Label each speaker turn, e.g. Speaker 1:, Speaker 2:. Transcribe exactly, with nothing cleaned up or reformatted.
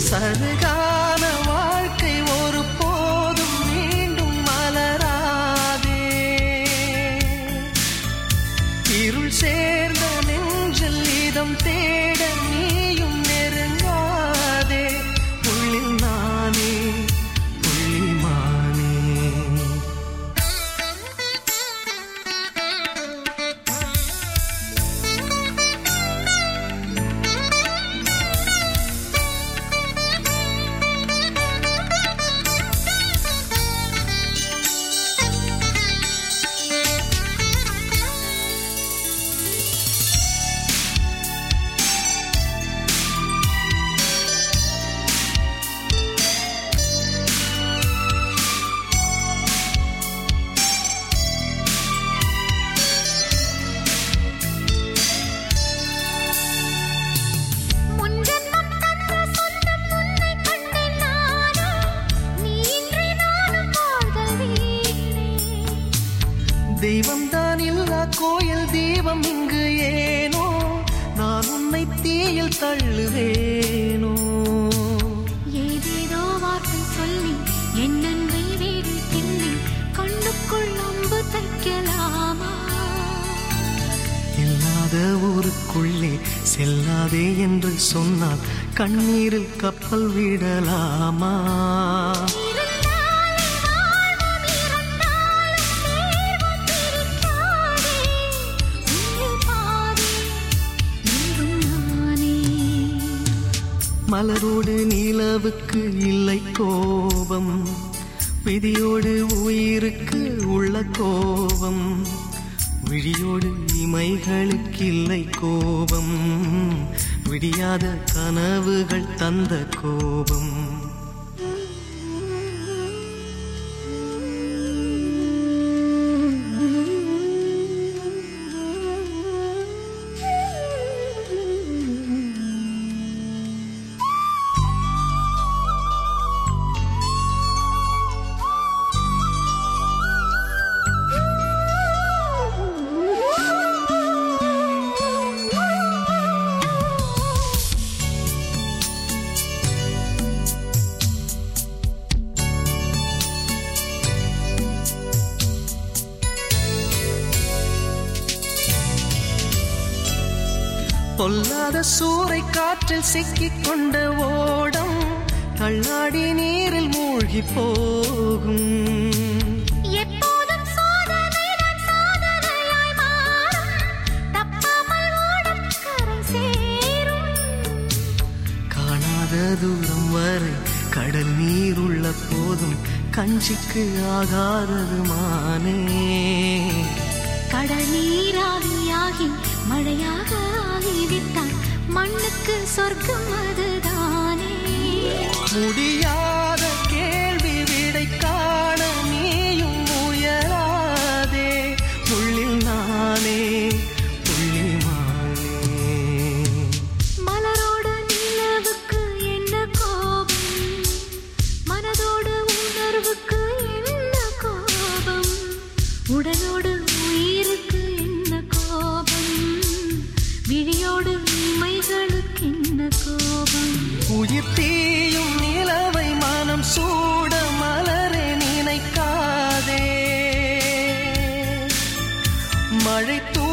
Speaker 1: சருகான வாழ்க்கை ஒரு போதும் மீண்டும் மலராதே. இருள் சேர்ந்த நெஞ்சில் இதம் தேட நீயும் நெருங்காதே. புள்ளில் நானே புள்ளிமானே. தெய்வம்தான் இல்லா கோயில் தீபம் இங்கு ஏனோ, நான் உன்னை தீயில் தள்ளுவேனோ.
Speaker 2: ஏதேதோ வார்த்தை சொல்லி என் அன்பை வேறு திண்ணி கண்ணுக்குள் அம்பு தைக்கலாமா?
Speaker 1: இல்லாத ஊருக்குள்ளே செல்லாதே என்று சொன்னால் கண்ணீரில் கப்பல் விடலாமா? மலரோடு நிலவுக்கு இல்லை கோபம், விதியோடு உயிருக்கு உள்ள கோபம். விழியோடு இமைகளுக்கு இல்லை கோபம், விடியாத கனவுகள் தந்த கோபம். பொல்லாத சூறை காற்றில் சிக்கிக் கொண்ட ஓடம் தள்ளாடி நீரில் மூழ்கி போகும்.
Speaker 2: எப்போதும் சோதனைதான் சாதனையாய் மாறும், தப்பாமல் ஓடம் கரை சேரும்.
Speaker 1: காணாத தூரம் வரை கடல் நீர் உள்ள போதும் கஞ்சிக்கு ஆகாதது மானே.
Speaker 2: கடல் நீராவியாகி மழையாக ஆகிவிட்டால் மண்ணுக்கு சொர்க்கம் அதுதானே.
Speaker 1: முடியாத கேள்வி விடை காண நீயும் முயலாதே. புள்ளில் நானே புள்ளிமானே.
Speaker 2: மலரோடு நிலவுக்கு என்ன கோபம், மனதோடு உணர்வுக்கு என்ன கோபம், உடலோடு உயிருக்கு என்ன கோபம், விழியோடு உண்மைகளுக்கு என்ன கோபம்.
Speaker 1: உயிர் தீயும் நிலவை மனம் சூட மலரே நினைக்காதே. மழை